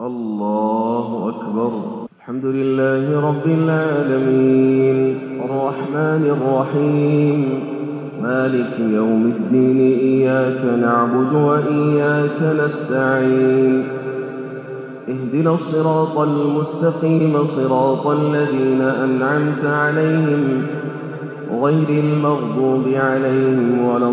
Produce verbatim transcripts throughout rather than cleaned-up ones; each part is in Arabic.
الله أكبر. الحمد لله رب العالمين الرحمن الرحيم مالك يوم الدين إياك نعبد وإياك نستعين اهدنا الصراط المستقيم صراط الذين أنعمت عليهم غير المغضوب عليهم ولا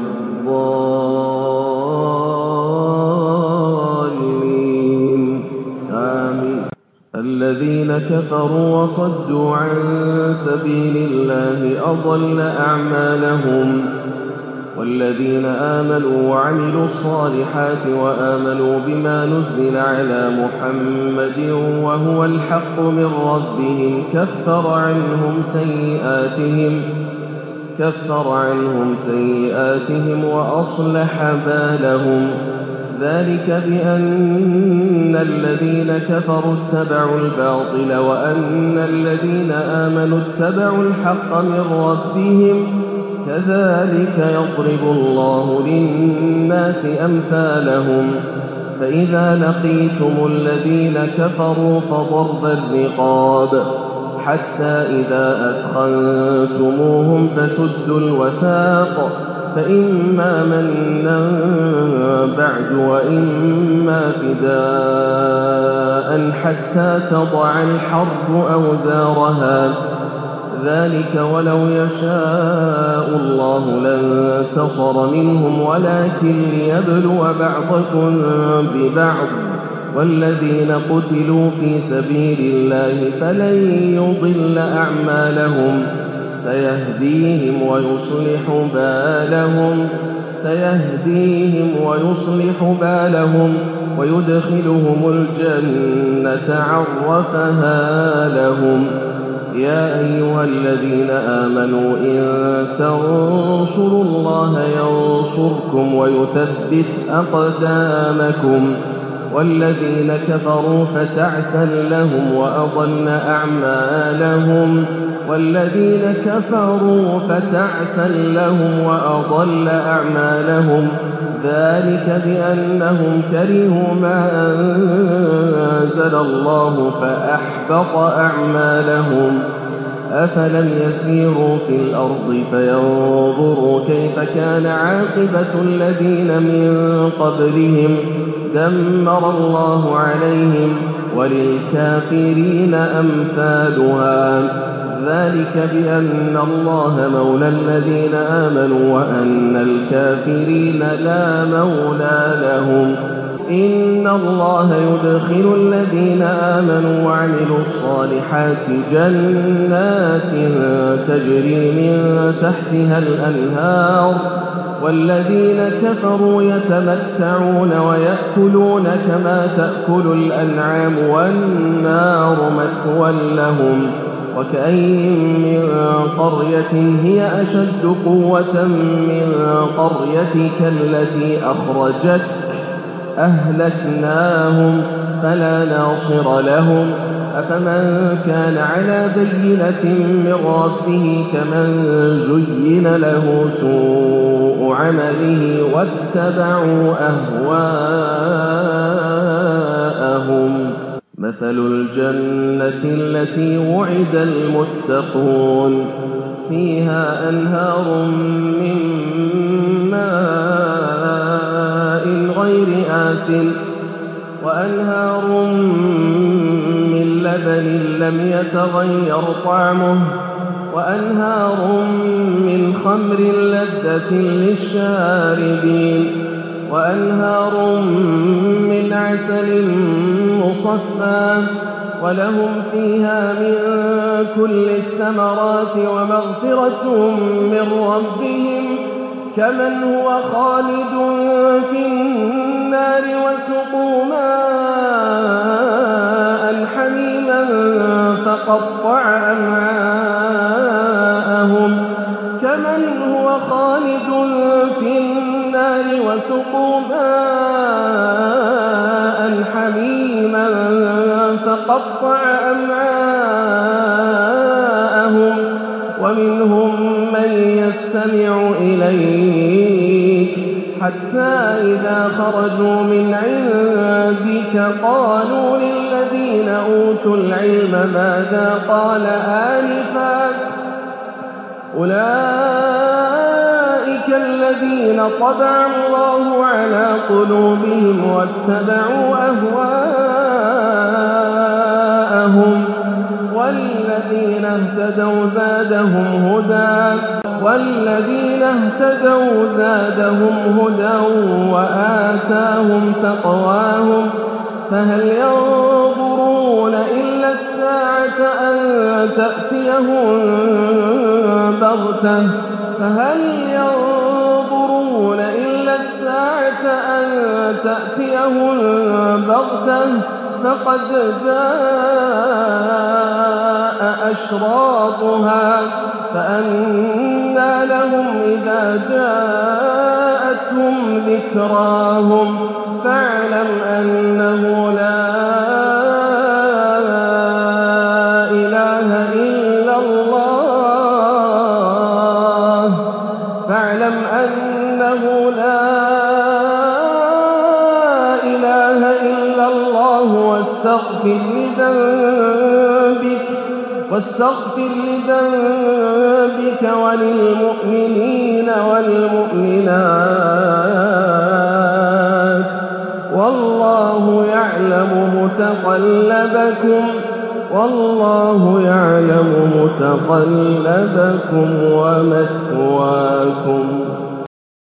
الضالين آمين. الذين كفروا وصدوا عن سبيل الله أضل أعمالهم والذين آمنوا وعملوا الصالحات وآمنوا بما نزل على محمد وهو الحق من ربهم كفر عنهم سيئاتهم كفر عنهم سيئاتهم وأصلح بالهم ذلك بأن الذين كفروا اتبعوا الباطل وأن الذين آمنوا اتبعوا الحق من ربهم كذلك يضرب الله للناس أمثالهم فإذا لقيتم الذين كفروا فضرب الرقاب حتى إذا أثخنتموهم فشدوا الوثاق فإما منا بعد وإما فداء حتى تضع الحرب أوزارها ذلك ولو يشاء الله لانتصر منهم ولكن ليبلو بعضكم ببعض والذين قتلوا في سبيل الله فلن يضل أعمالهم سيهديهم ويصلح بالهم سيهديهم ويصلح بالهم ويدخلهم الجنة عرفها لهم. يا أيها الذين آمنوا إن تنصروا الله ينصركم ويثبت أقدامكم والذين كفروا فتعسا لهم وأضل أعمالهم والذين كفروا فتعسا لهم وأضل أعمالهم ذلك بأنهم كرهوا ما أنزل الله فأحبط أعمالهم. أفلم يسيروا في الأرض فينظروا كيف كان عاقبة الذين من قبلهم دمر الله عليهم وللكافرين أمثالها ذلك بأن الله مولى الذين آمنوا وأن الكافرين لا مولى لهم. إن الله يدخل الذين آمنوا وعملوا الصالحات جنات تجري من تحتها الأنهار والذين كفروا يتمتعون ويأكلون كما تأكل الأنعام والنار مثوى لهم. وكأين من قرية هي أشد قوة من قريتك التي أخرجتك أهلكناهم فلا ناصر لهم. أفمن كان على بينة من ربه كمن زين له سوء عمله واتبعوا أهواءهم. مثل الجنة التي وعد المتقون فيها أنهار من ماء غير آسن وأنهار من لبن لم يتغير طعمه وأنهار من خمر لذة للشاربين وأنهار من عسل مصفى ولهم فيها من كل الثمرات ومغفرة من ربهم كمن هو خالد في النار وسقوا ماء حميما فقطع أمعاءهم كمن هو خالد في النار وسقوا ماء حميما فقطع أمعاءهم ومنهم من يستمع إليك حتى إذا خرجوا من عندك قالوا لله أوتوا العلم ماذا قال آنفا أولئك الذين طبع الله على قلوبهم واتبعوا أهواءهم والذين اهتدوا زادهم هدى والذين اهتدوا زادهم هدى وآتاهم تقواهم فهل ينظرون إلا الساعة أن تأتيهم بغتة فهل ينظرون إلا الساعة أن تأتيهم بغتة فقد جاء أشراطها فأنى لهم إذا جاءتهم ذكراهم فاعلم أنه لا إله إلا الله فاعلم أنه لا إله إلا الله واستغفر لذنبك واستغفر لذنبك وللمؤمنين والمؤمنات والله يعلم متقلبكم والله يعلم متقلبكم ومثواكم